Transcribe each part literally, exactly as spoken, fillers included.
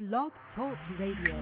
Blog Talk Radio.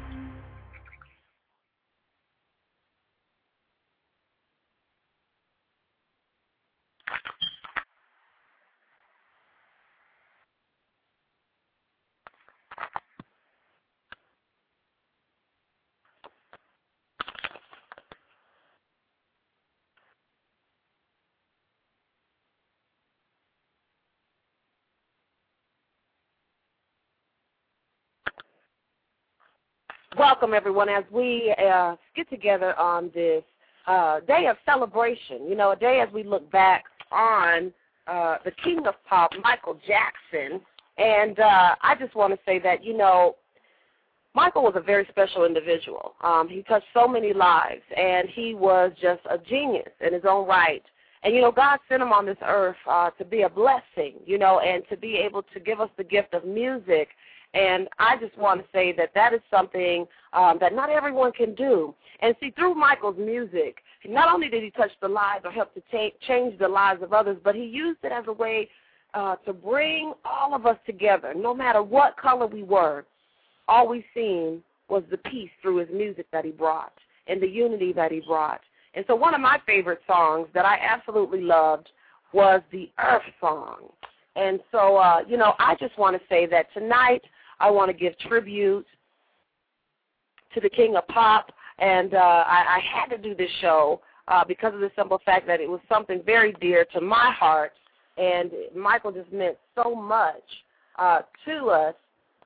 Welcome, everyone, as we uh, get together on this uh, day of celebration, you know, a day as we look back on uh, the king of pop, Michael Jackson. And uh, I just want to say that, you know, Michael was a very special individual. Um, he touched so many lives, and he was just a genius in his own right. And, you know, God sent him on this earth uh, to be a blessing, you know, and to be able to give us the gift of music. And I just want to say that that is something um, that not everyone can do. And see, through Michael's music, not only did he touch the lives or help to ta- change the lives of others, but he used it as a way uh, to bring all of us together. No matter what color we were, all we seen was the peace through his music that he brought and the unity that he brought. And so one of my favorite songs that I absolutely loved was the Earth song. And so, uh, you know, I just want to say that tonight I want to give tribute to the king of pop, and uh, I, I had to do this show uh, because of the simple fact that it was something very dear to my heart, and Michael just meant so much uh, to us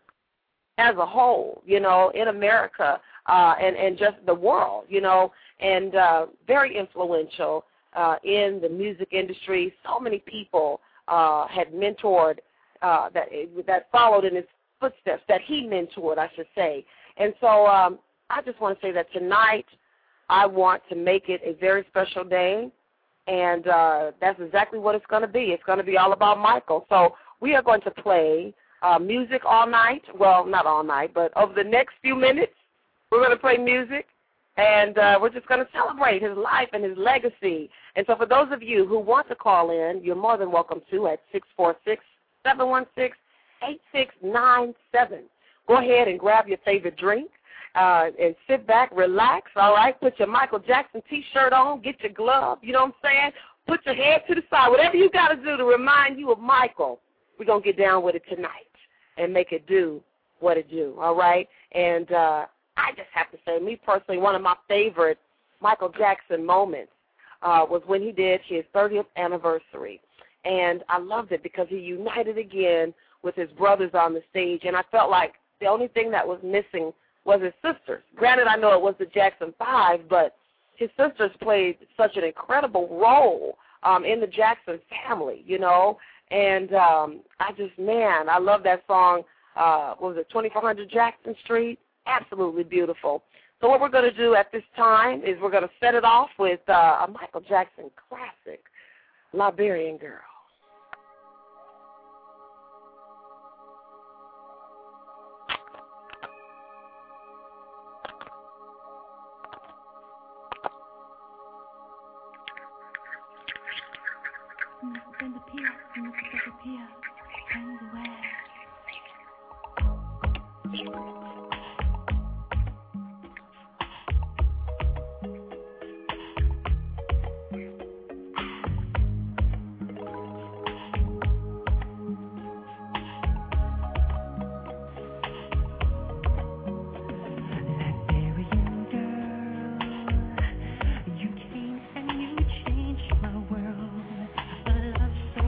as a whole, you know, in America uh, and, and just the world, you know, and uh, very influential uh, in the music industry. So many people uh, had mentored uh, that that followed in his footsteps, that he mentored, I should say. And so um, I just want to say that tonight I want to make it a very special day, and uh, that's exactly what it's going to be. It's going to be all about Michael. So we are going to play uh, music all night. Well, not all night, but over the next few minutes, we're going to play music, and uh, we're just going to celebrate his life and his legacy. And so for those of you who want to call in, you're more than welcome to at six four six, seven one six, eight six nine seven. Go ahead and grab your favorite drink uh, and sit back, relax, all right? Put your Michael Jackson T-shirt on, get your glove, you know what I'm saying? Put your head to the side, whatever you got to do to remind you of Michael. We're going to get down with it tonight and make it do what it do, all right? And uh, I just have to say, me personally, one of my favorite Michael Jackson moments uh, was when he did his thirtieth anniversary. And I loved it because he united again with his brothers on the stage, and I felt like the only thing that was missing was his sisters. Granted, I know it was the Jackson Five, but his sisters played such an incredible role um, in the Jackson family, you know, and um, I just, man, I love that song, uh, what was it, twenty-four hundred Jackson Street? Absolutely beautiful. So what we're going to do at this time is we're going to set it off with uh, a Michael Jackson classic, Liberian Girl.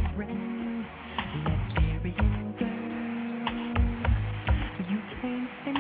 Thank you.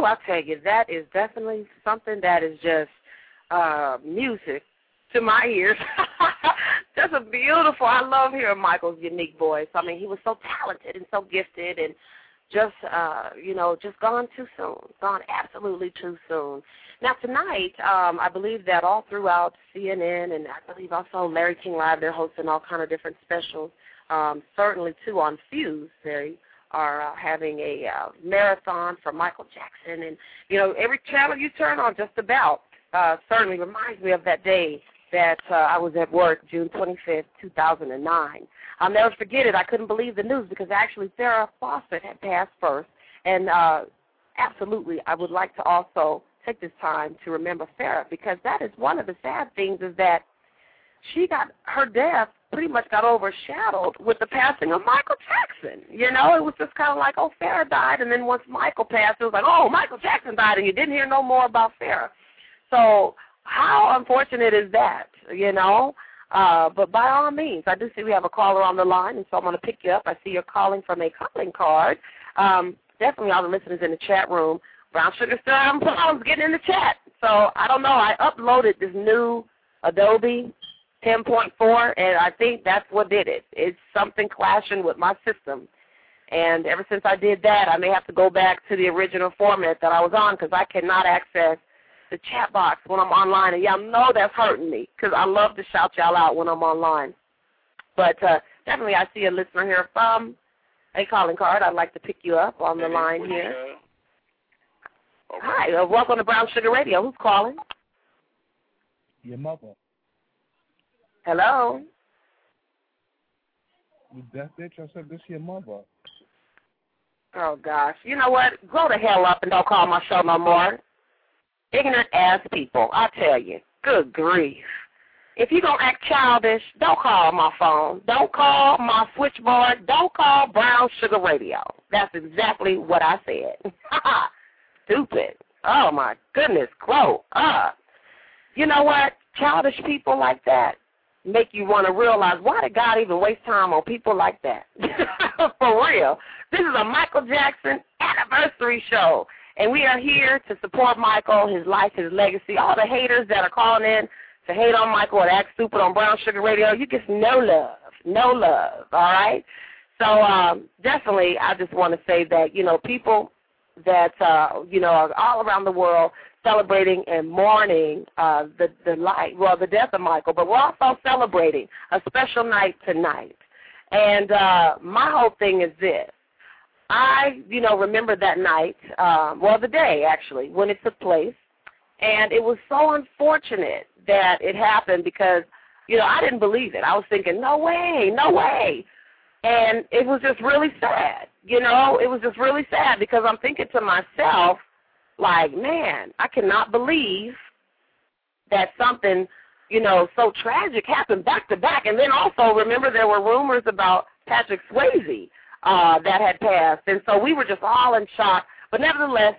I tell you, that is definitely something that is just uh, music to my ears. That's a beautiful, I love hearing Michael's unique voice. I mean, he was so talented and so gifted and just, uh, you know, just gone too soon, gone absolutely too soon. Now, tonight, um, I believe that all throughout C N N and I believe also Larry King Live, they're hosting all kind of different specials. Um, certainly, too, on Fuse, they are uh, having a uh, marathon for Michael Jackson. And, you know, every channel you turn on just about uh, certainly reminds me of that day that uh, I was at work, June twenty-fifth, two thousand nine. I'll never forget it. I couldn't believe the news because actually Farrah Fawcett had passed first. And uh, absolutely, I would like to also take this time to remember Farrah because that is one of the sad things is that she got, her death pretty much got overshadowed with the passing of Michael Jackson. You know, it was just kind of like, oh, Farrah died, and then once Michael passed, it was like, oh, Michael Jackson died, and you didn't hear no more about Farrah. So how unfortunate is that, you know? Uh, but by all means, I do see we have a caller on the line, and so I'm going to pick you up. I see you're calling from a calling card. Um, definitely all the listeners in the chat room. Brown Sugar still having problems getting in the chat. So I don't know. I uploaded this new Adobe ten point four, and I think that's what did it. It's something clashing with my system. And ever since I did that, I may have to go back to the original format that I was on because I cannot access the chat box when I'm online. And y'all know that's hurting me because I love to shout y'all out when I'm online. But uh, definitely I see a listener here from a calling card. I'd like to pick you up on the line here. Hi, uh, welcome to Brown Sugar Radio. Who's calling? Your mother. Hello? You deaf bitch? I said this your mother. Oh, gosh. You know what? Grow the hell up and don't call my show no more. Ignorant ass people, I tell you. Good grief. If you're going to act childish, don't call my phone. Don't call my switchboard. Don't call Brown Sugar Radio. That's exactly what I said. Stupid. Oh, my goodness. Grow up. You know what? Childish people like that make you want to realize, why did God even waste time on people like that? For real. This is a Michael Jackson anniversary show, and we are here to support Michael, his life, his legacy. All the haters that are calling in to hate on Michael and act stupid on Brown Sugar Radio, you get no love, no love, all right? So um, definitely I just want to say that, you know, people that, uh, you know, are all around the world celebrating and mourning uh, the, the life, well, the death of Michael, but we're also celebrating a special night tonight. And uh, my whole thing is this. I, you know, remember that night, uh, well, the day, actually, when it took place, and it was so unfortunate that it happened because, you know, I didn't believe it. I was thinking, no way, no way. And it was just really sad, you know. It was just really sad because I'm thinking to myself, like, man, I cannot believe that something, you know, so tragic happened back to back. And then also, remember, there were rumors about Patrick Swayze uh, that had passed. And so we were just all in shock. But nevertheless,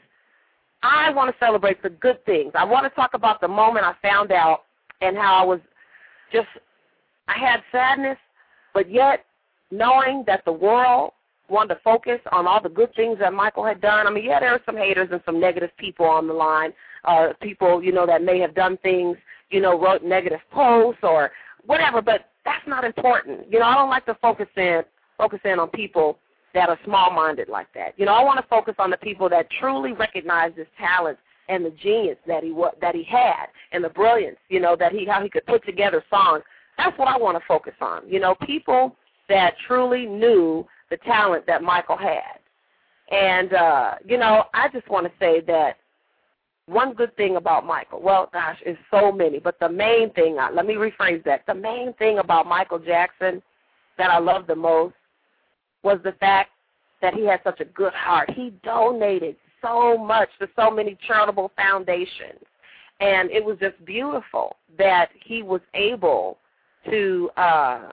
I want to celebrate the good things. I want to talk about the moment I found out and how I was just, I had sadness, but yet knowing that the world wanted to focus on all the good things that Michael had done. I mean, yeah, there are some haters and some negative people on the line, uh, people, you know, that may have done things, you know, wrote negative posts or whatever, but that's not important. You know, I don't like to focus in, focus in on people that are small-minded like that. You know, I want to focus on the people that truly recognize his talent and the genius that he that he had and the brilliance, you know, that he how he could put together songs. That's what I want to focus on. You know, people that truly knew the talent that Michael had. And, uh, you know, I just want to say that one good thing about Michael, well, gosh, it's so many, but the main thing, let me rephrase that, the main thing about Michael Jackson that I love the most was the fact that he had such a good heart. He donated so much to so many charitable foundations. And it was just beautiful that he was able to, uh,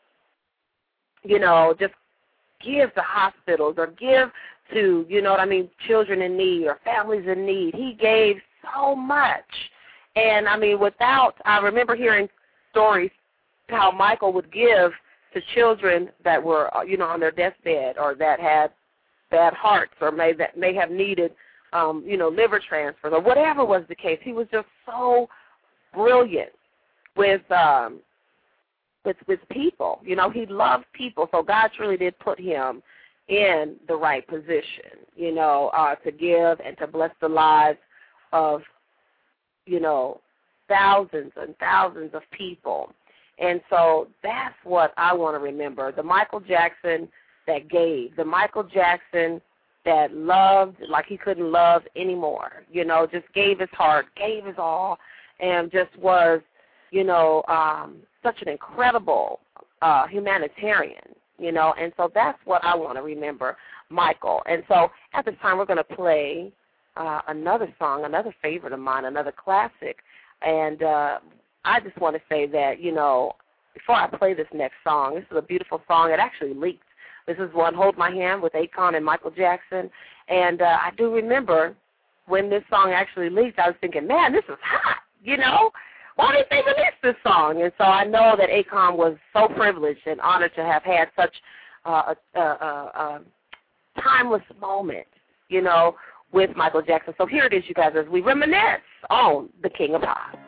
you know, just give to hospitals or give to, you know what I mean, children in need or families in need. He gave so much. And, I mean, without, I remember hearing stories how Michael would give to children that were, you know, on their deathbed or that had bad hearts or may that may have needed um, you know, liver transfers or whatever was the case. He was just so brilliant with um, with with people. You know, he loved people, so God truly did put him in the right position, you know, uh, to give and to bless the lives of, you know, thousands and thousands of people. And so that's what I want to remember, the Michael Jackson that gave, the Michael Jackson that loved like he couldn't love anymore, you know, just gave his heart, gave his all, and just was, you know, um, such an incredible uh, humanitarian, you know, and so that's what I want to remember, Michael. And so at this time we're going to play uh, another song, another favorite of mine, another classic, and uh, I just want to say that, you know, before I play this next song, this is a beautiful song. It actually leaked. This is one, Hold My Hand, with Akon and Michael Jackson. And uh, I do remember when this song actually leaked, I was thinking, man, this is hot, you know? Why did they release this song? And so I know that Akon was so privileged and honored to have had such uh, a, a, a, a timeless moment, you know, with Michael Jackson. So here it is, you guys, as we reminisce on the King of Pop.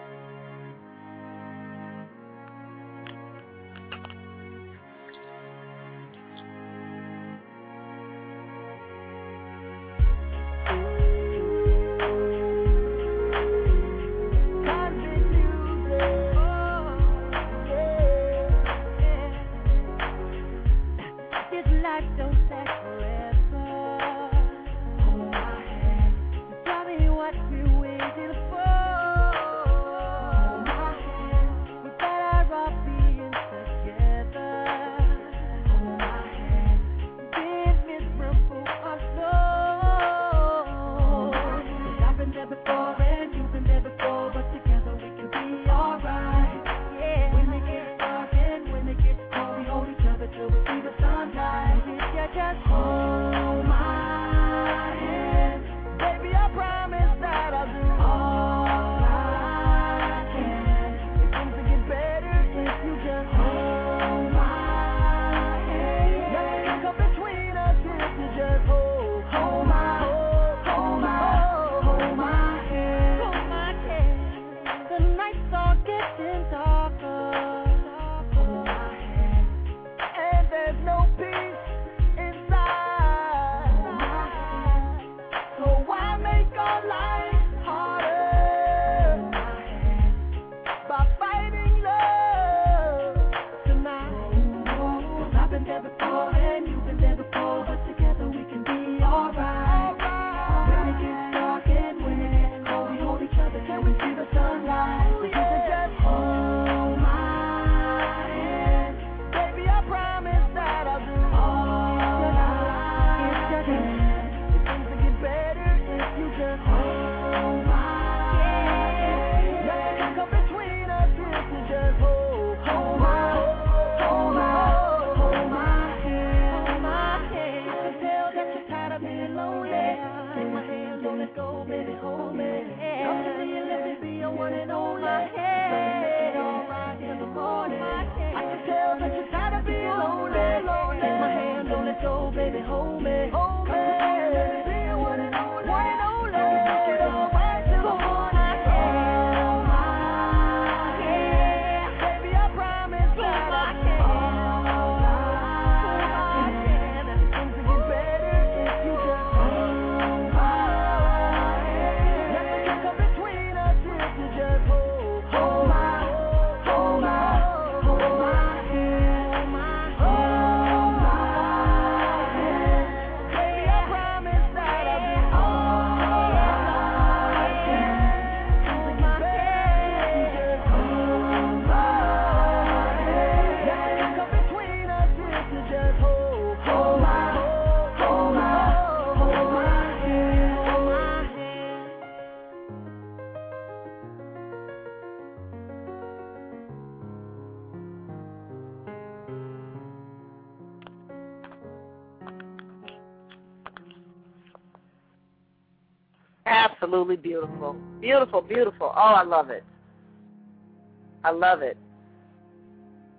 Absolutely beautiful. Beautiful, beautiful. Oh, I love it. I love it.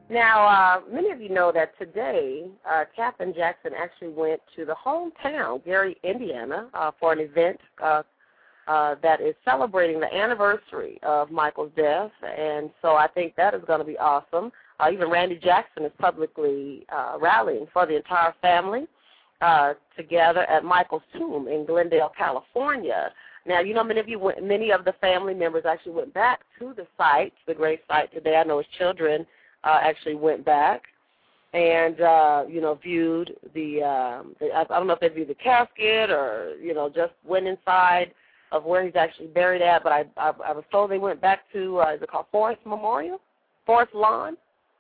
Now, uh, many of you know that today, uh, Katherine Jackson actually went to the hometown, Gary, Indiana, uh, for an event uh, uh, that is celebrating the anniversary of Michael's death, and so I think that is going to be awesome. Uh, even Randy Jackson is publicly uh, rallying for the entire family uh, together at Michael's tomb in Glendale, California. Now, you know, many of you, went, many of the family members actually went back to the site, the grave site today. I know his children Uh, actually went back and, uh, you know, viewed the, um, the, I don't know if they viewed the casket or, you know, just went inside of where he's actually buried at, but I, I, I was told they went back to, uh, is it called Forest Memorial? Forest Lawn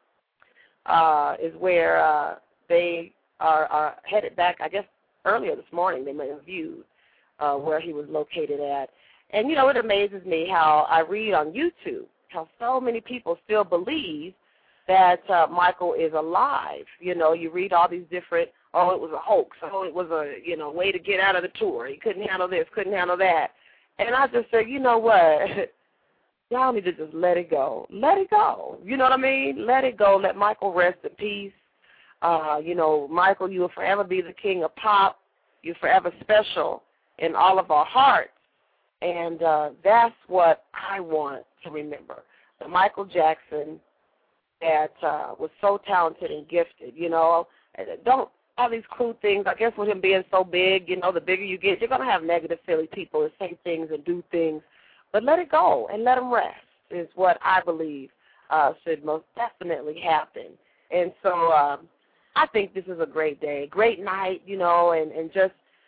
uh, is where uh, they are, are headed back, I guess, earlier this morning they may have viewed uh, where he was located at. And, you know, it amazes me how I read on YouTube how so many people still believe that uh, Michael is alive. You know, you read all these different, oh, it was a hoax, oh, it was a, you know, way to get out of the tour. He couldn't handle this, couldn't handle that. And I just said, you know what, y'all need to just let it go. Let it go. You know what I mean? Let it go. Let Michael rest in peace. Uh, you know, Michael, you will forever be the king of pop. You're forever special in all of our hearts. And uh, that's what I want to remember, the Michael Jackson that uh, was so talented and gifted, you know. Don't, all these crude things, I guess with him being so big, you know, the bigger you get, you're going to have negative, silly people that say things and do things. But let it go and let him rest is what I believe uh, should most definitely happen. And so um, I think this is a great day, great night, you know, and, and just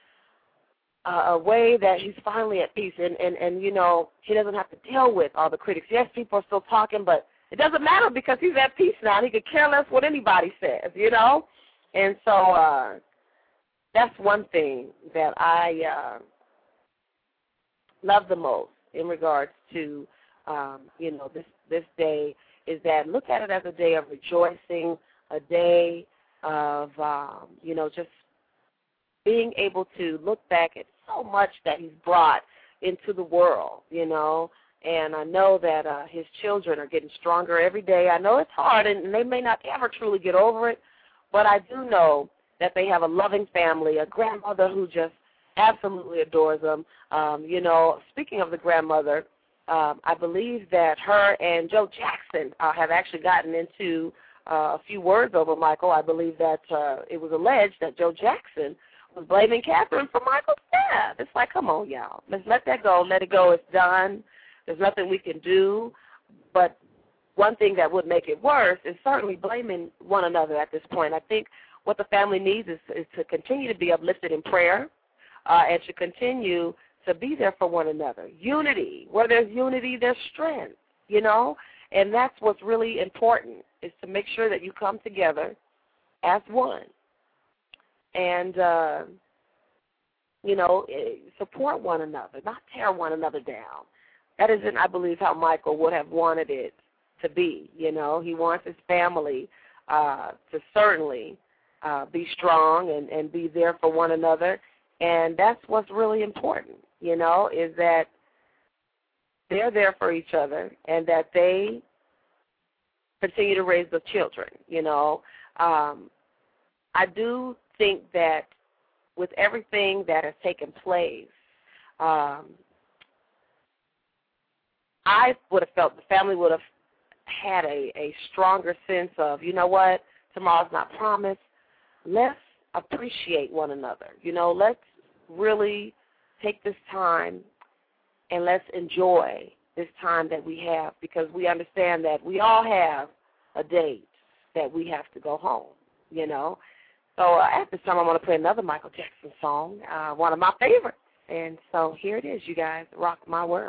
uh, a way that he's finally at peace. And, and, and, you know, he doesn't have to deal with all the critics. Yes, people are still talking, but it doesn't matter because he's at peace now. He could care less what anybody says, you know. And so uh, that's one thing that I uh, love the most in regards to, um, you know, this, this day is that look at it as a day of rejoicing, a day of, um, you know, just being able to look back at so much that he's brought into the world, you know. And I know that uh, his children are getting stronger every day. I know it's hard, and they may not ever truly get over it, but I do know that they have a loving family, a grandmother who just absolutely adores them. Um, you know, speaking of the grandmother, um, I believe that her and Joe Jackson uh, have actually gotten into uh, a few words over Michael. I believe that uh, it was alleged that Joe Jackson was blaming Katherine for Michael's death. It's like, come on, y'all. Let's let that go. Let it go. It's done. There's nothing we can do, but one thing that would make it worse is certainly blaming one another at this point. I think what the family needs is, is to continue to be uplifted in prayer uh, and to continue to be there for one another. Unity. Where there's unity, there's strength, you know, and that's what's really important is to make sure that you come together as one and, uh, you know, support one another, not tear one another down. That isn't, I believe, how Michael would have wanted it to be. You know, he wants his family uh, to certainly uh, be strong and, and be there for one another. And that's what's really important, you know, is that they're there for each other and that they continue to raise the children, you know. Um, I do think that with everything that has taken place, um, I would have felt the family would have had a, a stronger sense of, you know what, tomorrow's not promised. Let's appreciate one another. You know, let's really take this time and let's enjoy this time that we have because we understand that we all have a date that we have to go home, you know. So uh, at this time, I'm going to play another Michael Jackson song, uh, one of my favorites. And so here it is, you guys, Rock My World.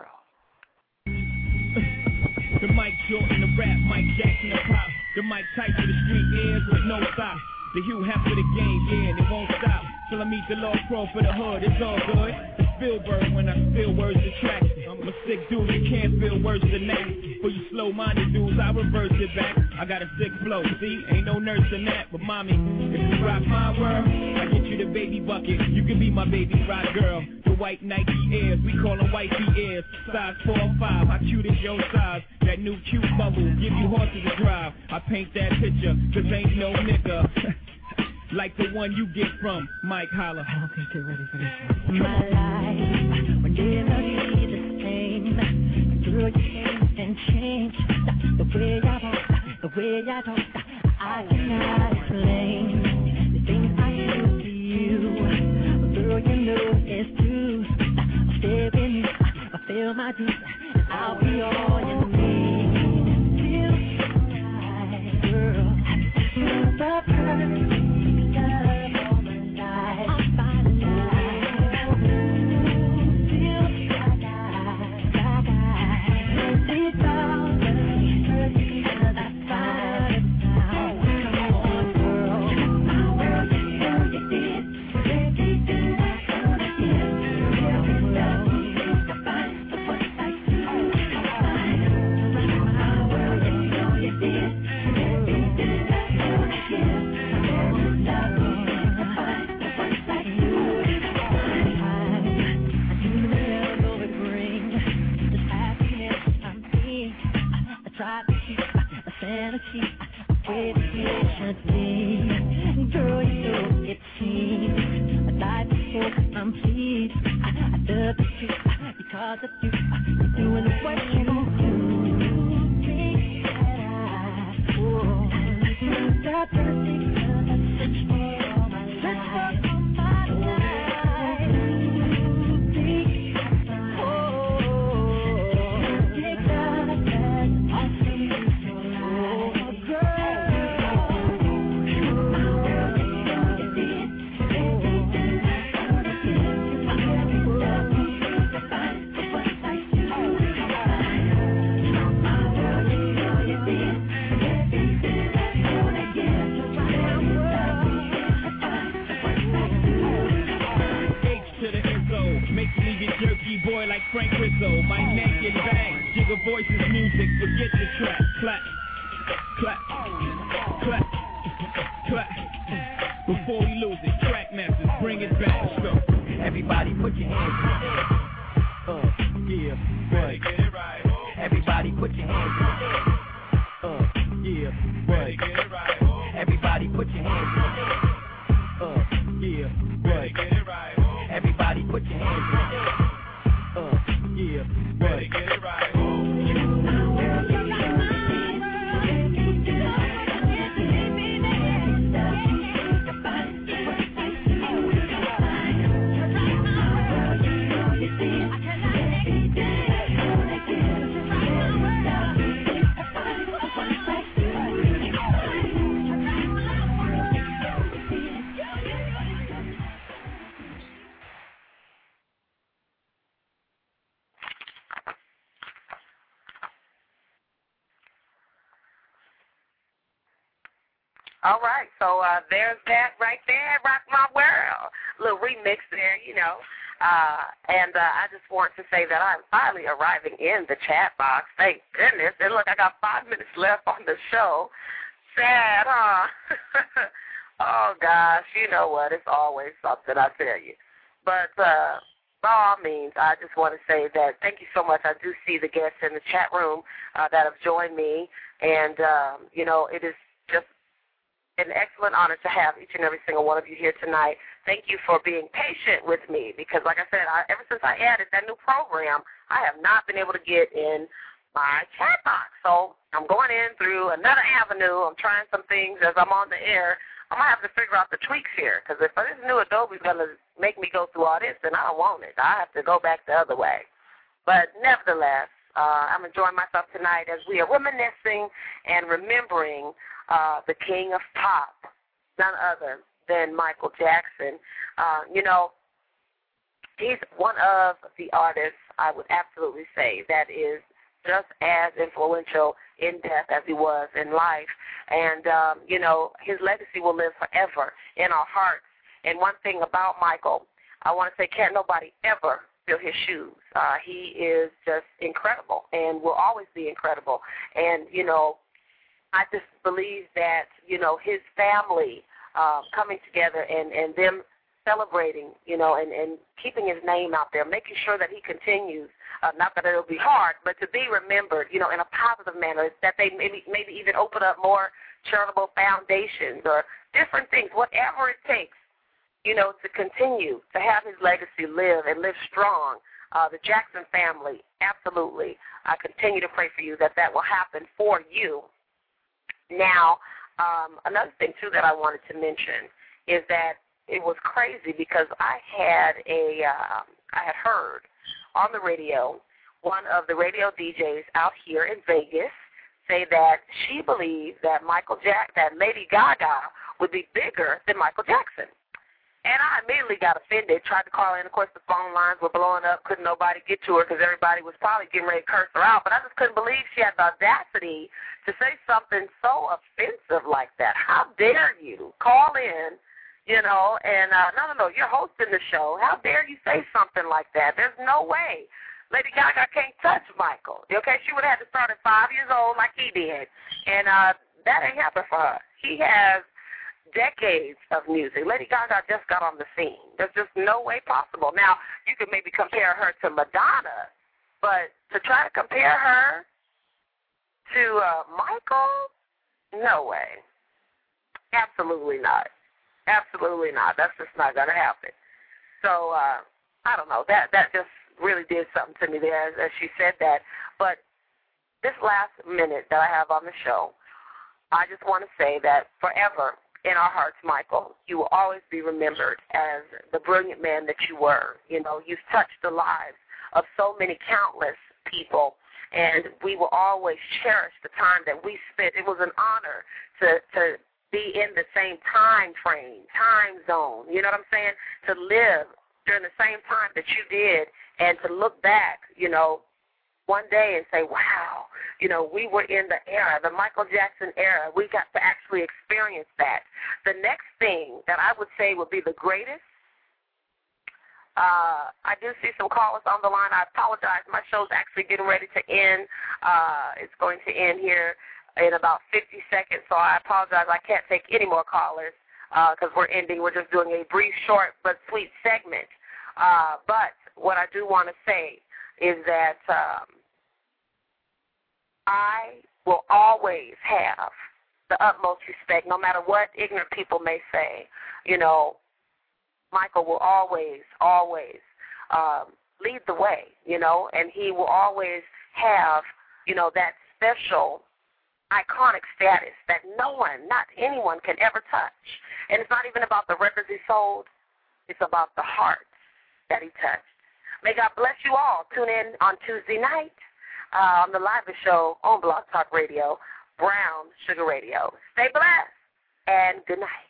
The Mike Jordan, the rap, Mike Jackson, the pop. The Mike Tyson, the street airs with no stop. The Hugh Hef for the game, yeah, and it won't stop. Till I meet the Lord Pro for the hood, it's all good. The Spielberg when I spill words to tracks. I'm a sick dude, you can't feel worse than that. For you slow-minded dudes, I reverse it back. I got a sick flow, see, ain't no nurse in that. But mommy, if you rock my world, I get you the baby bucket. You can be my baby rock girl. The white Nike Airs, we call them white B Airs. Size four or five, how cute is your size? That new cute bubble, give you horses to drive. I paint that picture, cause ain't no nigga like the one you get from Mike Holler. I don't think they're ready for this one. My life will never be the same. Girl, you changed and changed. The way I walk, the way I talk, I cannot explain the things I do to you. Girl, you know it's true. I stay with you, I feel my juice. I'll be all you need. Feel right, girl. Feel the perfect. Girl, you know it seems a life is so complete. I love you because of you, doing what you do. Think that I will. The perfect love, search for all my life. Search for my life. Think oh, take that I'll see you life, girl. Boy like Frank Rizzo, my naked bag, jigger voices, music, forget the track, clap, clap, clap, clap, before we lose it, track masters, bring it back, so everybody put your hands up, uh, yeah, right, get it right, everybody put your hands up, uh, yeah, right, get it right, everybody put your hands up, uh, yeah, right, get it right, everybody put your hands up. Uh, yeah, right. Get it right. All right, so uh, there's that right there, Rock My World. Little remix there, you know. Uh, and uh, I just want to say that I'm finally arriving in the chat box. Thank goodness. And look, I got five minutes left on the show. Sad, huh? Oh, gosh, you know what? It's always something, I tell you. But uh, by all means, I just want to say that thank you so much. I do see the guests in the chat room uh, that have joined me. And, um, you know, it is just an excellent honor to have each and every single one of you here tonight. Thank you for being patient with me because, like I said, I, ever since I added that new program, I have not been able to get in my chat box. So I'm going in through another avenue. I'm trying some things as I'm on the air. I'm going to have to figure out the tweaks here because if this new Adobe is going to make me go through all this, then I don't want it. I have to go back the other way. But nevertheless, uh, I'm enjoying myself tonight as we are reminiscing and remembering Uh, the king of pop, none other than Michael Jackson. Uh, you know, he's one of the artists, I would absolutely say, that is just as influential in death as he was in life. And, um, you know, his legacy will live forever in our hearts. And one thing about Michael, I want to say can't nobody ever fill his shoes. Uh, he is just incredible and will always be incredible. And, you know, I just believe that, you know, his family uh, coming together and, and them celebrating, you know, and, and keeping his name out there, making sure that he continues, uh, not that it'll be hard, but to be remembered, you know, in a positive manner, that they maybe maybe even open up more charitable foundations or different things, whatever it takes, you know, to continue to have his legacy live and live strong. Uh, the Jackson family, absolutely. I continue to pray for you that that will happen for you. Now, um, another thing, too, that I wanted to mention is that it was crazy because I had a, uh, I had heard on the radio one of the radio D Js out here in Vegas say that she believed that Michael Jack, that Lady Gaga would be bigger than Michael Jackson. And I immediately got offended, tried to call in. Of course, the phone lines were blowing up. Couldn't nobody get to her because everybody was probably getting ready to curse her out. But I just couldn't believe she had the audacity to say something so offensive like that. How dare you call in, you know, and uh, no, no, no, you're hosting the show. How dare you say something like that? There's no way. Lady Gaga can't touch Michael. Okay, she would have had to start at five years old like he did. And uh, that ain't happened for her. He has decades of music. Lady Gaga just got on the scene. There's just no way possible. Now, you could maybe compare her to Madonna, but to try to compare her to uh, Michael, no way. Absolutely not. Absolutely not. That's just not going to happen. So, uh, I don't know. That that just really did something to me there as, as she said that. But this last minute that I have on the show, I just want to say that forever, in our hearts, Michael, you will always be remembered as the brilliant man that you were. You know, you've touched the lives of so many countless people, and we will always cherish the time that we spent. It was an honor to, to be in the same time frame, time zone, you know what I'm saying, to live during the same time that you did and to look back, you know, one day and say, wow, you know, we were in the era, the Michael Jackson era. We got to actually experience that. The next thing that I would say would be the greatest, uh, I do see some callers on the line. I apologize. My show's actually getting ready to end. Uh, it's going to end here in about fifty seconds, so I apologize. I can't take any more callers because uh, we're ending. We're just doing a brief, short, but sweet segment. Uh, but what I do want to say is that um, I will always have the utmost respect, no matter what ignorant people may say. You know, Michael will always, always um, lead the way, you know, and he will always have, you know, that special iconic status that no one, not anyone can ever touch. And it's not even about the records he sold. It's about the hearts that he touched. May God bless you all. Tune in on Tuesday night uh, on the live show on Blog Talk Radio, Brown Sugar Radio. Stay blessed and good night.